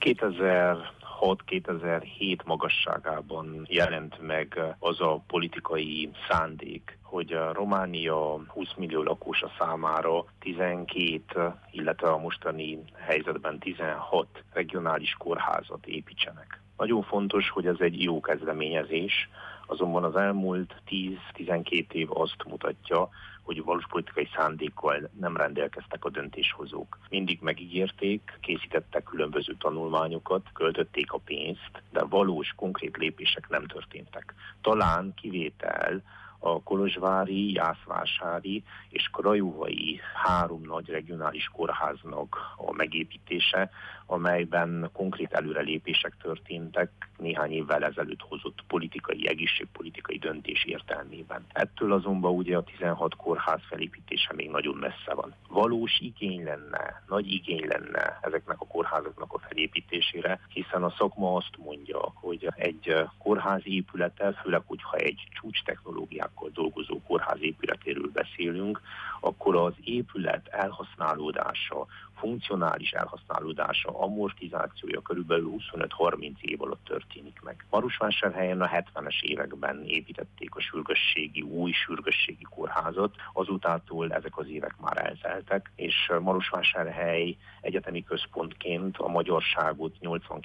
2006-2007 magasságában jelent meg az a politikai szándék, hogy a Románia 20 millió lakosa számára 12, illetve a mostani helyzetben 16 regionális kórházat építsenek. Nagyon fontos, hogy ez egy jó kezdeményezés, azonban az elmúlt 10-12 év azt mutatja, hogy valós politikai szándékkal nem rendelkeztek a döntéshozók. Mindig megígérték, készítettek különböző tanulmányokat, költötték a pénzt, de valós, konkrét lépések nem történtek. Talán kivétel a kolozsvári, jászvásári és krajovai 3 nagy regionális kórháznak a megépítése, amelyben konkrét előrelépések történtek néhány évvel ezelőtt hozott egészségpolitikai döntés értelmében. Ettől azonban ugye a 16 kórház felépítése még nagyon messze van. Valós nagy igény lenne ezeknek a kórházaknak a felépítésére, hiszen a szakma azt mondja, hogy egy kórház épülete, főleg, hogyha egy csúcs technológiákkal dolgozó kórház épületéről beszélünk, akkor az épület elhasználódása, funkcionális elhasználódása, amortizációja körülbelül 25-30 év alatt történik meg. Marosvásárhelyen a 70-es években építették a új sürgősségi kórházat, azutától ezek az évek már elteltek, és Marosvásárhely egyetemi központként a magyarságot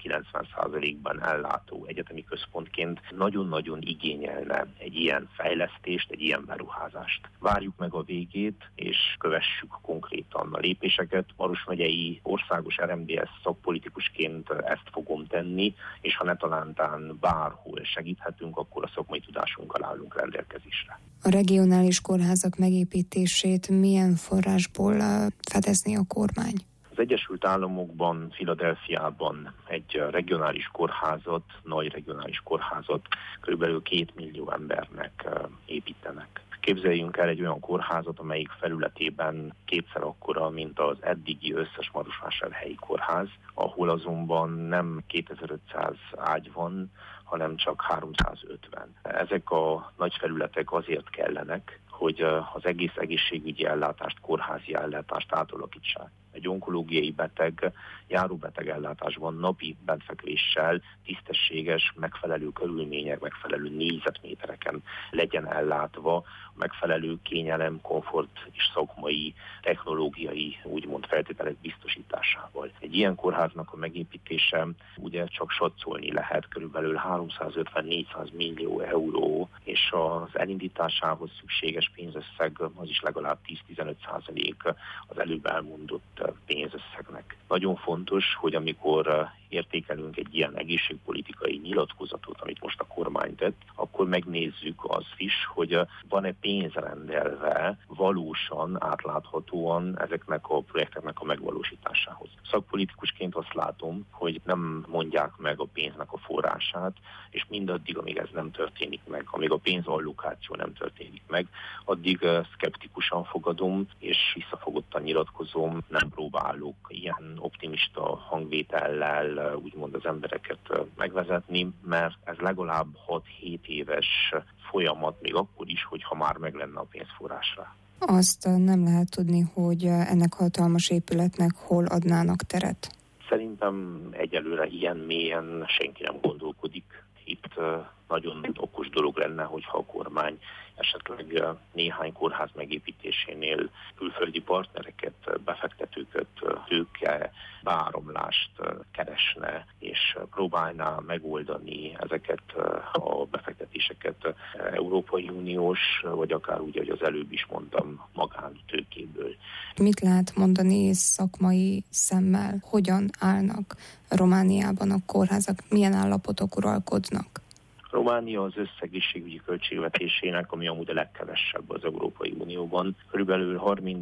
80-90%-ban ellátó egyetemi központként nagyon-nagyon igényelne egy ilyen fejlesztést, egy ilyen beruházást. Várjuk meg a végét, és kövessük konkrétan a lépéseket. Maros megyei országos RMDS szakpolitikusként ezt fogom tenni, és ha netalántán bárhol segíthetünk, akkor a szakmai tudásunkkal állunk rendelkezésre. A regionális kórházak megépítését milyen forrásból fedezni a kormány? Az Egyesült Államokban, Philadelphiában egy regionális kórházat, nagy regionális kórházat körülbelül 2 millió embernek építenek. Képzeljünk el egy olyan kórházat, amelyik felületében kétszer akkora, mint az eddigi összes marosvásárhelyi kórház, ahol azonban nem 2500 ágy van, hanem csak 350. Ezek a nagy felületek azért kellenek, hogy az egész egészségügyi ellátást, kórházi ellátást átalakítsák. Egy onkológiai beteg járóbeteg ellátásban napi bentfekvéssel tisztességes, megfelelő körülmények, megfelelő négyzetmétereken legyen ellátva, megfelelő kényelem, komfort és szakmai, technológiai, úgymond feltételek biztosításával. Egy ilyen kórháznak a megépítése ugye csak satszolni lehet, körülbelül 350-400 millió euró, és az elindításához szükséges pénzösszeg az is legalább 10-15% az előbb elmondott pénzösszegnek. Nagyon fontos, hogy amikor értékelünk egy ilyen egészségpolitikai nyilatkozatot, amit most a kormány tett, akkor megnézzük azt is, hogy van-e pénz rendelve valósan, átláthatóan ezeknek a projekteknek a megvalósításához. Szakpolitikusként azt látom, hogy nem mondják meg a pénznek a forrását, és mindaddig, amíg ez nem történik meg, amíg a pénzallokáció nem történik meg, addig szkeptikusan fogadom, és visszafogottan nyilatkozom, nem próbálok ilyen optimista hangvétellel úgymond az embereket megvezetni, mert ez legalább 6-7 éves folyamat, még akkor is, hogyha már meg lenne a pénzforrásra. Azt nem lehet tudni, hogy ennek a hatalmas épületnek hol adnának teret? Szerintem egyelőre ilyen mélyen senki nem gondolkodik. Itt nagyon okos dolog lenne, hogyha a kormány esetleg néhány kórház megépítésénél külföldi partnereket, befektetőket, tőke, beáramlást keresne, és próbálná megoldani ezeket a befektetéseket Európai Uniós, vagy akár úgy, ahogy az előbb is mondtam, magántőkéből. Mit lehet mondani szakmai szemmel? Hogyan állnak Romániában a kórházak? Milyen állapotok uralkodnak? Románia az összegészségügyi költségvetésének, ami amúgy a legkevesebb az Európai Unióban, körülbelül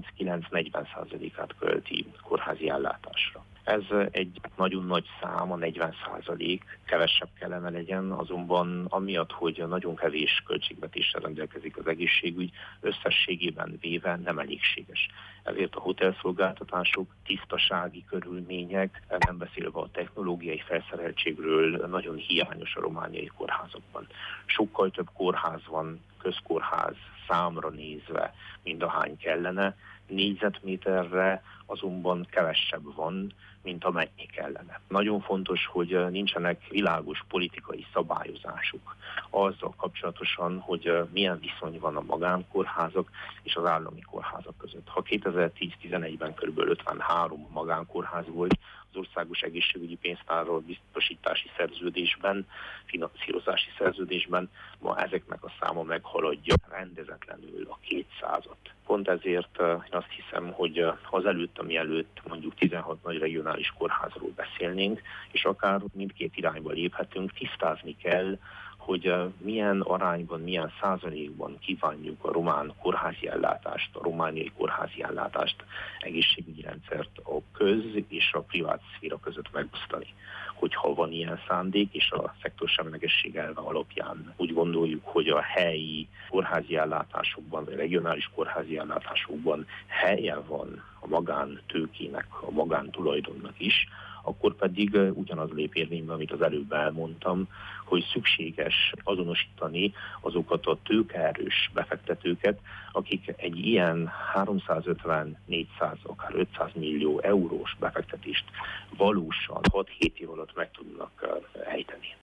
39-40%-át költi kórházi ellátásra. Ez egy nagyon nagy szám, a 40%, kevesebb kellene legyen, azonban amiatt, hogy nagyon kevés költségvetéssel rendelkezik az egészségügy, összességében véve nem elégséges. Ezért a hotelszolgáltatások, tisztasági körülmények, nem beszélve a technológiai felszereltségről, nagyon hiányos a romániai kórházakban. Sokkal több kórház van, közkórház számra nézve, mint ahány kellene, négyzetméterre azonban kevesebb van, mint amennyi kellene. Nagyon fontos, hogy nincsenek világos politikai szabályozásuk azzal kapcsolatosan, hogy milyen viszony van a magánkórházak és az állami kórházak között. Ha 2010-11-ben kb. 53 magánkórház volt, az Országos Egészségügyi Pénztárral biztosítási szerződésben, finanszírozási szerződésben, ma ezeknek a száma meghaladja rendezetlenül a 200-at. Pont ezért én azt hiszem, hogy azelőtt, ami előtt mondjuk 16 nagy regionális kórházról beszélnénk, és akár mindkét irányba léphetünk, tisztázni kell, hogy milyen arányban, milyen százalékban kívánjuk a román kórházi ellátást, a romániai kórházi ellátást, egészségügyi rendszert a köz- és a privát szféra között megosztani. Hogyha van ilyen szándék, és a szektorsemlegesség elve alapján úgy gondoljuk, hogy a helyi kórházi ellátásokban, vagy regionális kórházi ellátásokban helye van a magántőkének, a magántulajdonnak is, akkor pedig ugyanaz lép érvénybe, amit az előbb elmondtam, hogy szükséges azonosítani azokat a tőkeerős befektetőket, akik egy ilyen 350-400, akár 500 millió eurós befektetést valósan 6-7 év alatt meg tudnak ejteni.